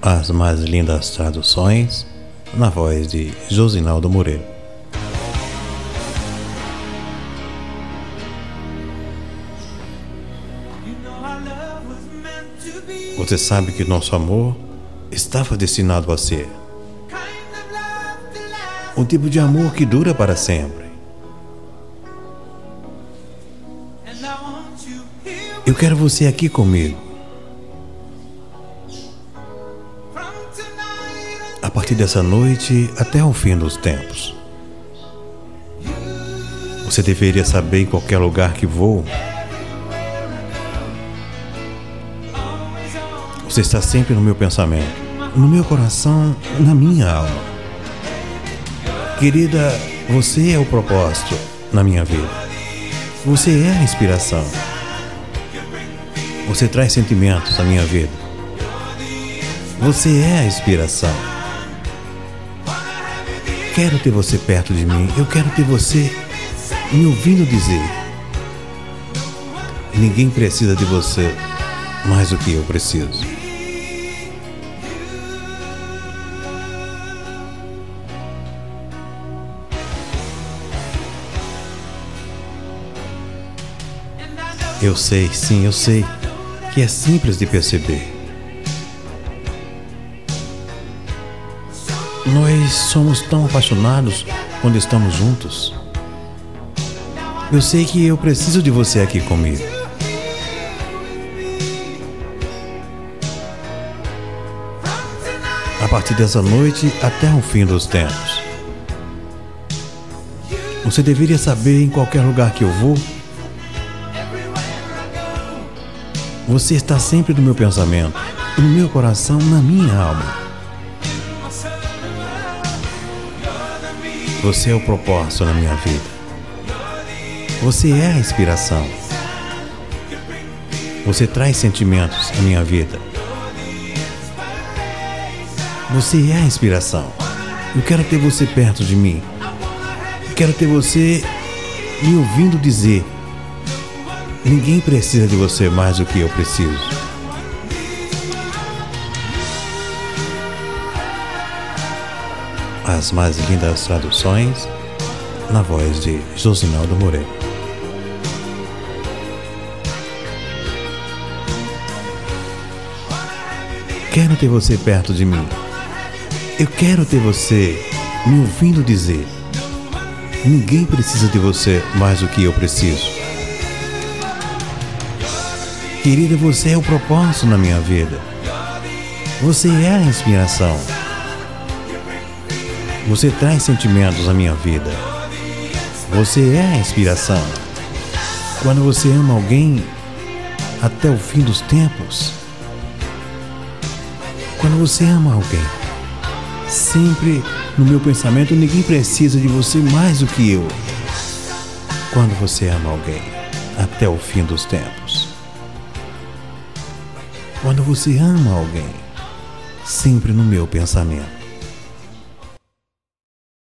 As mais lindas traduções, na voz de Josinaldo Moreira. Você sabe que nosso amor estava destinado a ser um tipo de amor que dura para sempre. Eu quero você aqui comigo. A partir dessa noite até o fim dos tempos. Você deveria saber em qualquer lugar que vou. Você está sempre no meu pensamento, no meu coração, na minha alma. Querida, você é o propósito na minha vida. Você é a inspiração. Você traz sentimentos à minha vida. Você é a inspiração. Quero ter você perto de mim. Eu quero ter você me ouvindo dizer: ninguém precisa de você mais do que eu preciso. Eu sei, sim, eu sei que é simples de perceber. Nós somos tão apaixonados quando estamos juntos. Eu sei que eu preciso de você aqui comigo. A partir dessa noite até o fim dos tempos. Você deveria saber em qualquer lugar que eu vou. Você está sempre no meu pensamento, no meu coração, na minha alma. Você é o propósito na minha vida. Você é a inspiração. Você traz sentimentos à minha vida. Você é a inspiração. Eu quero ter você perto de mim. Eu quero ter você me ouvindo dizer: ninguém precisa de você mais do que eu preciso. As mais lindas traduções, na voz de Josinaldo Moreira. Quero ter você perto de mim. Eu quero ter você me ouvindo dizer: ninguém precisa de você mais do que eu preciso. Querida, você é o propósito na minha vida. Você é a inspiração. Você traz sentimentos à minha vida. Você é a inspiração. Quando você ama alguém até o fim dos tempos. Quando você ama alguém, sempre no meu pensamento, ninguém precisa de você mais do que eu. Quando você ama alguém até o fim dos tempos. Quando você ama alguém, sempre no meu pensamento.